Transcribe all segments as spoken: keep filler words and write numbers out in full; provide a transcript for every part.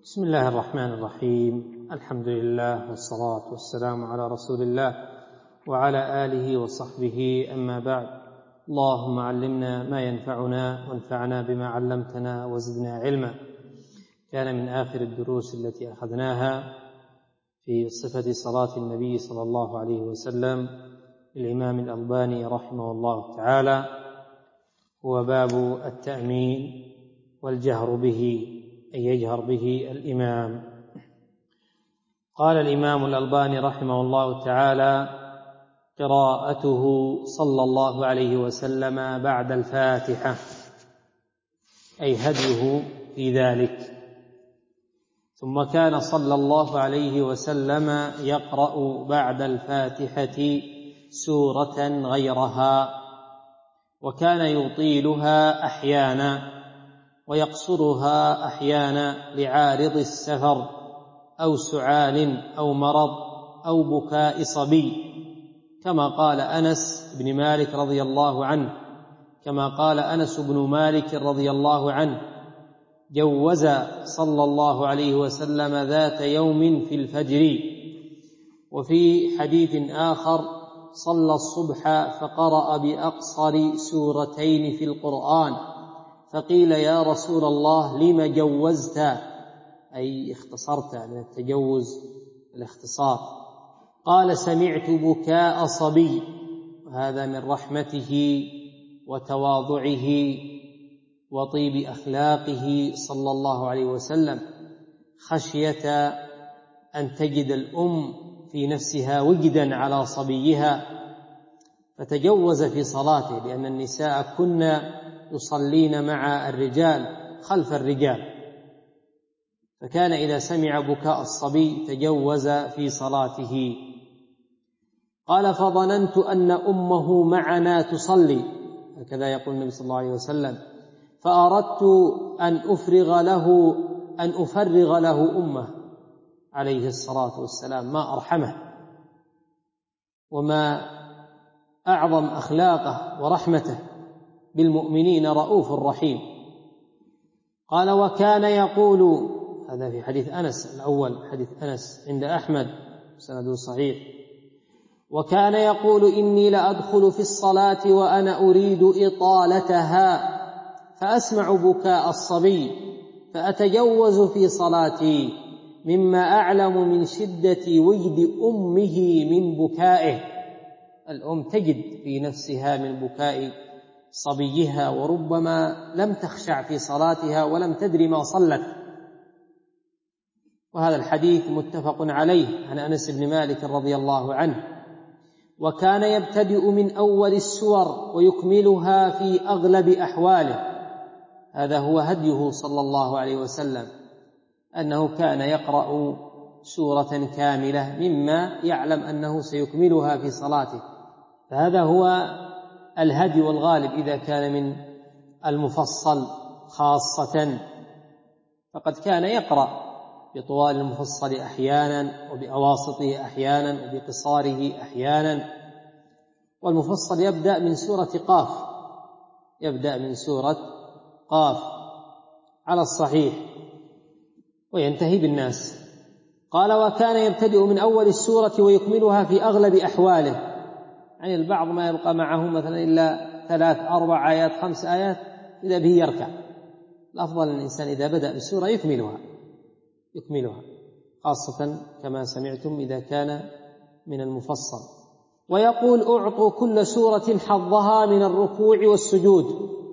بسم الله الرحمن الرحيم. الحمد لله والصلاة والسلام على رسول الله وعلى آله وصحبه، أما بعد. اللهم علمنا ما ينفعنا وانفعنا بما علمتنا وزدنا علما. كان من آخر الدروس التي أخذناها في صفة صلاة النبي صلى الله عليه وسلم الإمام الألباني رحمه الله تعالى هو باب التأمين والجهر به، أن يجهر به الإمام. قال الإمام الألباني رحمه الله تعالى: قراءته صلى الله عليه وسلم بعد الفاتحة، أي هديه في ذلك. ثم كان صلى الله عليه وسلم يقرأ بعد الفاتحة سورة غيرها، وكان يطيلها أحيانا ويقصرها أحيانا لعارض السفر أو سعال أو مرض أو بكاء صبي، كما قال أنس بن مالك رضي الله عنه كما قال أنس بن مالك رضي الله عنه: جوز صلى الله عليه وسلم ذات يوم في الفجر. وفي حديث آخر: صلى الصبح فقرأ بأقصر سورتين في القرآن، فقيل: يا رسول الله لم جوزت؟ أي اختصرت، من التجوز الاختصار. قال: سمعت بكاء صبي. وهذا من رحمته وتواضعه وطيب أخلاقه صلى الله عليه وسلم، خشية أن تجد الأم في نفسها وجدا على صبيها، فتجوز في صلاته، لأن النساء كنا يصلين مع الرجال خلف الرجال، فكان إذا سمع بكاء الصبي تجوز في صلاته. قال: فظننت أن أمه معنا تصلي، هكذا يقول النبي صلى الله عليه وسلم، فأردت أن أفرغ له أن أفرغ له أمه عليه الصلاة والسلام. ما أرحمه وما أعظم أخلاقه ورحمته بالمؤمنين، رؤوف رحيم. قال: وكان يقول، هذا في حديث أنس الأول، حديث أنس عند أحمد سنده صحيح: وكان يقول: إني لأدخل في الصلاة وأنا أريد إطالتها، فأسمع بكاء الصبي فأتجوز في صلاتي، مما أعلم من شدة وجد أمه من بكائه. الأم تجد في نفسها من بكاء صبيها، وربما لم تخشع في صلاتها ولم تدري ما صلت. وهذا الحديث متفق عليه عن أنس بن مالك رضي الله عنه. وكان يبتدئ من أول السور ويكملها في أغلب أحواله. هذا هو هديه صلى الله عليه وسلم، أنه كان يقرأ سورة كاملة مما يعلم أنه سيكملها في صلاته، فهذا هو الهدي والغالب إذا كان من المفصل خاصة، فقد كان يقرأ بطوال المفصل أحيانا وبأواسطه أحيانا وبقصاره أحيانا. والمفصل يبدأ من سورة قاف يبدأ من سورة قاف على الصحيح وينتهي بالناس. قال: وكان يبتدئ من أول السورة ويكملها في أغلب أحواله. يعني البعض ما يبقى معه مثلا إلا ثلاث أربع آيات خمس آيات إذا به يركع. الأفضل الإنسان إذا بدأ بالسورة يكملها يكملها خاصة كما سمعتم إذا كان من المفصل. ويقول: أعطوا كل سورة حظها من الركوع والسجود،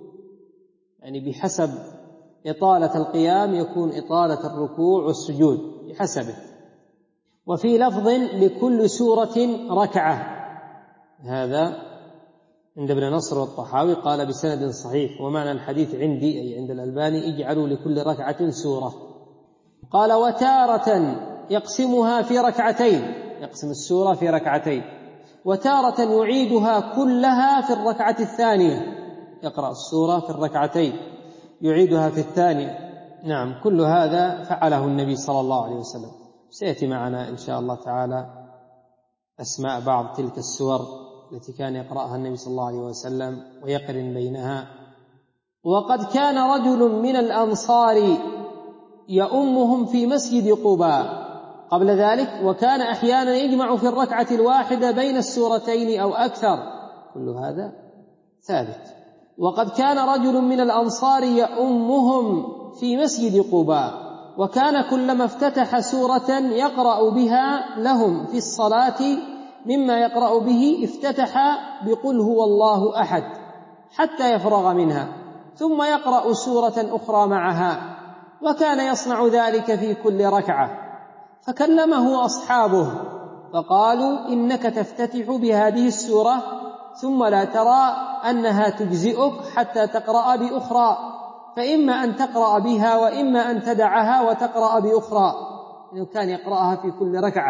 يعني بحسب إطالة القيام يكون إطالة الركوع والسجود بحسبه. وفي لفظ: لكل سورة ركعة. هذا عند ابن نصر والطحاوي قال بسند صحيح، ومعنى الحديث عندي أي عند الألباني: اجعلوا لكل ركعة سورة. قال: وتارة يقسمها في ركعتين، يقسم السورة في ركعتين، وتارة يعيدها كلها في الركعة الثانية، يقرأ السورة في الركعتين يعيدها في الثانية. نعم، كل هذا فعله النبي صلى الله عليه وسلم. سيأتي معنا إن شاء الله تعالى أسماء بعض تلك السور التي كان يقرأها النبي صلى الله عليه وسلم ويقرن بينها. وقد كان رجل من الأنصار يؤمهم في مسجد قباء. قبل ذلك وكان أحيانا يجمع في الركعة الواحدة بين السورتين أو أكثر، كل هذا ثابت. وقد كان رجل من الأنصار يؤمهم في مسجد قباء، وكان كلما افتتح سورة يقرأ بها لهم في الصلاة مما يقرأ به افتتح بقل هو الله أحد حتى يفرغ منها، ثم يقرأ سورة أخرى معها، وكان يصنع ذلك في كل ركعة. فكلمه أصحابه فقالوا إنك تفتتح بهذه السورة ثم لا ترى أنها تجزئك حتى تقرأ بأخرى، فإما أن تقرأ بها وإما أن تدعها وتقرأ بأخرى، إنه كان يقرأها في كل ركعة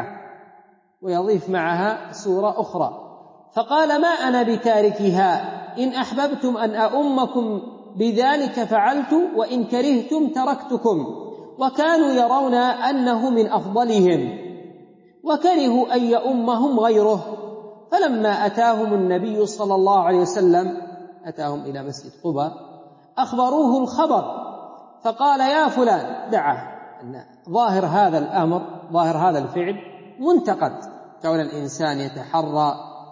ويضيف معها سورة أخرى. فقال ما أنا بتاركها، إن أحببتم أن أؤمكم بذلك فعلت، وإن كرهتم تركتكم. وكانوا يرون أنه من أفضلهم، وكرهوا أن يؤمهم غيره. فلما أتاهم النبي صلى الله عليه وسلم، أتاهم إلى مسجد قباء، أخبروه الخبر، فقال يا فلان دعه، أن ظاهر هذا الأمر، ظاهر هذا الفعل منتقد، كون الإنسان يتحرى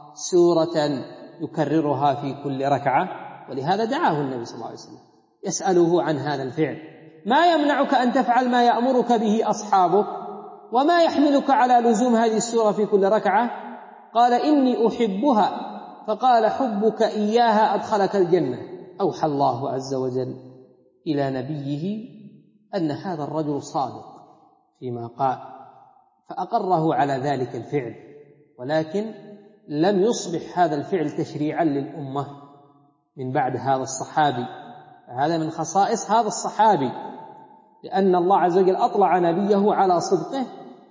سورة يكررها في كل ركعة، ولهذا دعاه النبي صلى الله عليه وسلم يسأله عن هذا الفعل. ما يمنعك أن تفعل ما يأمرك به أصحابك؟ وما يحملك على لزوم هذه السورة في كل ركعة؟ قال إني أحبها. فقال حبك إياها أدخلك الجنة. أوحى الله عز وجل إلى نبيه أن هذا الرجل صادق فيما قال، فأقره على ذلك الفعل، ولكن لم يصبح هذا الفعل تشريعا للأمة من بعد هذا الصحابي. هذا من خصائص هذا الصحابي، لأن الله عز وجل أطلع نبيه على صدقه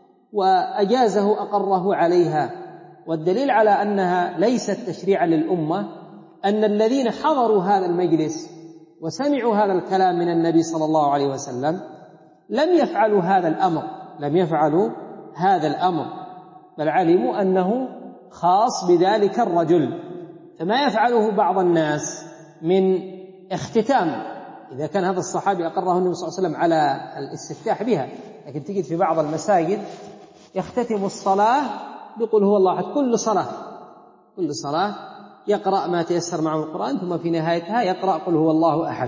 وأجازه، أقره عليها. والدليل على أنها ليست تشريعا للأمة أن الذين حضروا هذا المجلس وسمعوا هذا الكلام من النبي صلى الله عليه وسلم لم يفعلوا هذا الأمر، لم يفعلوا هذا الأمر، بل علموا أنه خاص بذلك الرجل. فما يفعله بعض الناس من اختتام، إذا كان هذا الصحابي أقره النبي صلى الله عليه وسلم على الاستفتاح بها، لكن تجد في بعض المساجد يختتم الصلاة بقول هو الله أحد، كل صلاة كل صلاة يقرأ ما تيسر معه القرآن، ثم في نهايتها يقرأ قل هو الله أحد.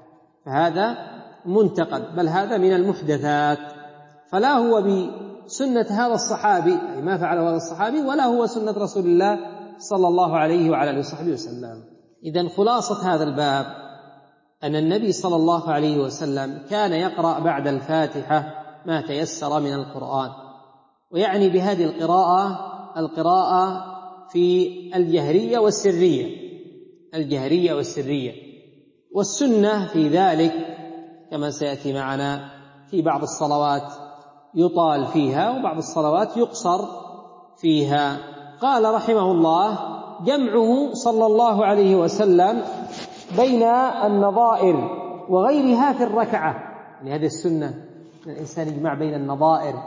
فهذا منتقد، بل هذا من المحدثات. فلا هو بسنة هذا الصحابي، أي ما فعله هذا الصحابي، ولا هو سنة رسول الله صلى الله عليه وعلى آله وصحبه وسلم. إذن خلاصة هذا الباب أن النبي صلى الله عليه وسلم كان يقرأ بعد الفاتحة ما تيسر من القرآن، ويعني بهذه القراءة القراءة في الجهرية والسرية، الجهرية والسرية. والسنة في ذلك كما سيأتي معنا في بعض الصلوات يطال فيها وبعض الصلوات يقصر فيها. قال رحمه الله جمعه صلى الله عليه وسلم بين النظائر وغيرها في الركعة، يعني هذه السنة أن الإنسان يجمع بين النظائر،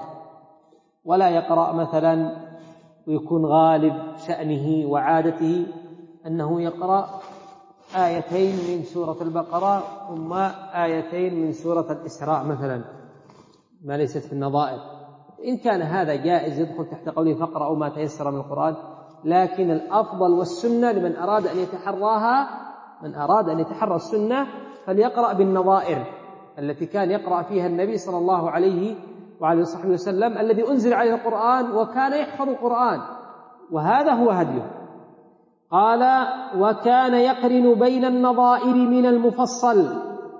ولا يقرأ مثلا ويكون غالب شأنه وعادته أنه يقرأ آيتين من سورة البقرة ثم آيتين من سورة الإسراء مثلا، ما ليست في النظائر. إن كان هذا جائز يدخل تحت قوله فاقرأوا ما تيسر من القرآن، لكن الأفضل والسنة لمن أراد أن يتحراها، من أراد أن يتحرى السنة فليقرأ بالنظائر التي كان يقرأ فيها النبي صلى الله عليه وعلى صحبه وسلم، الذي أنزل عليه القرآن وكان يحفظ القرآن، وهذا هو هديه. قال وكان يقرن بين النظائر من المفصل،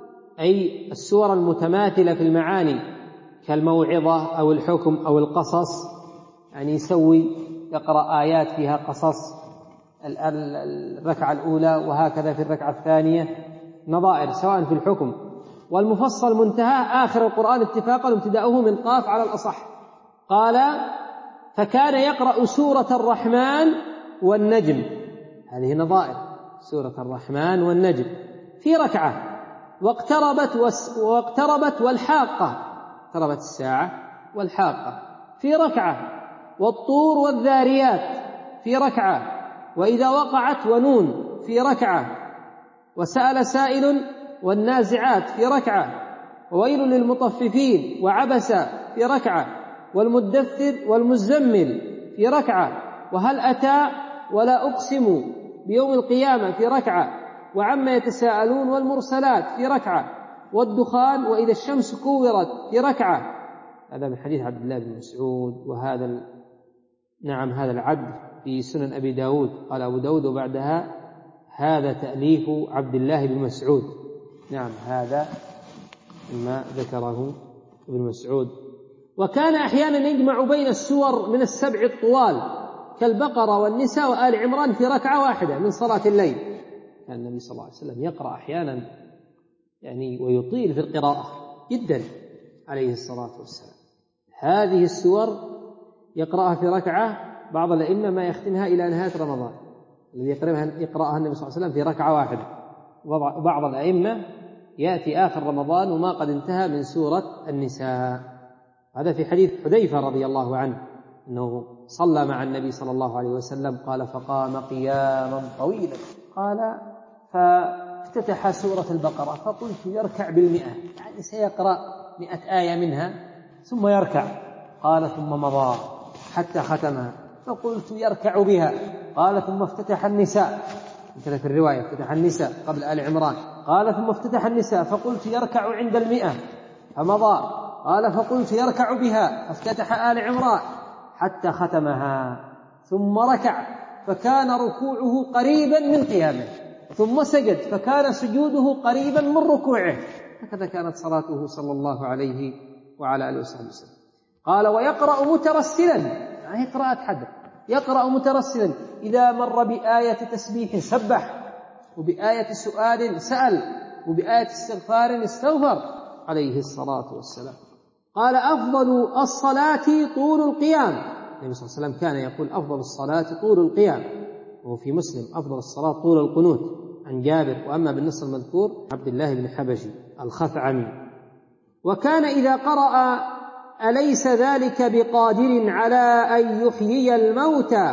أي السور المتماثلة في المعاني كالموعظة أو الحكم أو القصص، يعني يسوي يقرأ آيات فيها قصص الركعة الأولى وهكذا في الركعة الثانية، نظائر سواء في الحكم. والمفصل منتهى آخر القرآن اتفاقا وابتداؤه من قاف على الأصح. قال فكان يقرأ سورة الرحمن والنجم، هذه نظائر سورة الرحمن والنجم في ركعة، واقتربت, واقتربت والحاقة، اقتربت الساعة والحاقة في ركعة، والطور والذاريات في ركعة، وإذا وقعت ونون في ركعة، وسأل سائل والنازعات في ركعة، وويل للمطففين وعبس في ركعة، والمدثر والمزمل في ركعة، وهل أتى ولا أقسم بيوم القيامة في ركعة، وعما يتساءلون والمرسلات في ركعة، والدخان وإذا الشمس كورت في ركعة. هذا من حديث عبد الله بن مسعود. وهذا ال... نعم هذا العد في سنن أبي داود. قال أبو داود وبعدها هذا تأليف عبد الله بن مسعود. نعم هذا ما ذكره ابن مسعود. وكان أحيانا يجمع بين السور من السبع الطوال كالبقرة والنساء وآل عمران في ركعة واحدة من صلاة الليل. كان النبي صلى الله عليه وسلم يقرأ أحيانا يعني ويطيل في القراءة جدا عليه الصلاة والسلام. هذه السور يقرأها في ركعة، بعض الأئمة ما يختمها إلى نهاية رمضان، الذي يقرأها النبي صلى الله عليه وسلم في ركعة واحدة. وبعض الأئمة يأتي آخر رمضان وما قد انتهى من سورة النساء. هذا في حديث حذيفة رضي الله عنه أنه صلى مع النبي صلى الله عليه وسلم قال فقام قياما طويلا، قال فافتتح سورة البقرة فقلت يركع بالمئة، يعني سيقرأ مئة آية منها ثم يركع. قال ثم مضى حتى ختمها فقلت يركع بها. قال ثم افتتح النساء، كذا في الرواية افتتح النساء قبل آل عمران. قال ثم افتتح النساء فقلت يركع عند المئة فمضى. قال فقلت يركع بها فافتتح آل عمران حتى ختمها ثم ركع فكان ركوعه قريبا من قيامه، ثم سجد فكان سجوده قريبا من ركوعه. هكذا كانت صلاته صلى الله عليه وعلى آله وصحبه وسلم. قال ويقرأ مترسلا، يعني قراءة حد، يقرأ مترسلا إذا مر بآية تسبيح سبح، وبآية سؤال سأل، وبآية استغفار استغفر عليه الصلاة والسلام. قال أفضل الصلاة طول القيام. النبي صلى الله عليه وسلم كان يقول أفضل الصلاة طول القيام، وهو في مسلم أفضل الصلاة طول القنوت عن جابر. وأما بالنص المذكور عبد الله بن حبشي الخثعمي. وكان إذا قرأ أليس ذلك بقادر على أن يحيي الموتى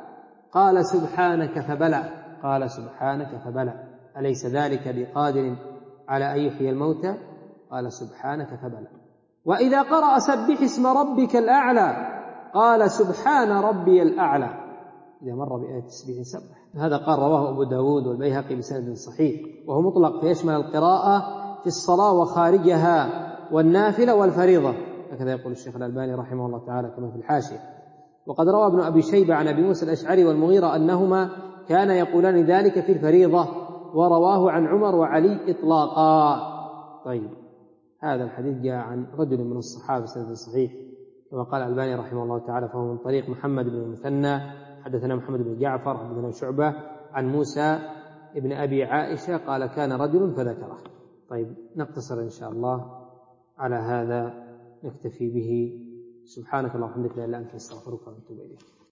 قال سبحانك فبلى، قال سبحانك فبلى، أليس ذلك بقادر على أن يحيي الموتى قال سبحانك فبلى. وإذا قرأ سبح اسم ربك الأعلى قال سبحان ربي الأعلى، إذا مر بآية تسبيح سبح. هذا قال رواه أبو داود والبيهقي بسند صحيح، وهو مطلق فيشمل القراءة في الصلاة وخارجها والنافلة والفريضة، هكذا يقول الشيخ الألباني رحمه الله تعالى كما في الحاشية. وقد روى ابن أبي شيبة عن أبي موسى الأشعري والمغيرة أنهما كان يقولان ذلك في الفريضة، ورواه عن عمر وعلي إطلاقا. طيب هذا الحديث جاء عن رجل من الصحابة سند صحيح كما قال الألباني رحمه الله تعالى، فهو من طريق محمد بن المثنى حدثنا محمد بن جعفر حدثنا شعبة عن موسى ابن أبي عائشة قال كان رجل فذكره. طيب نقتصر إن شاء الله على هذا، نكتفي به. سبحانك اللهم وبحمدك لا إله إلا أنت نستغفرك ونتوب إليك.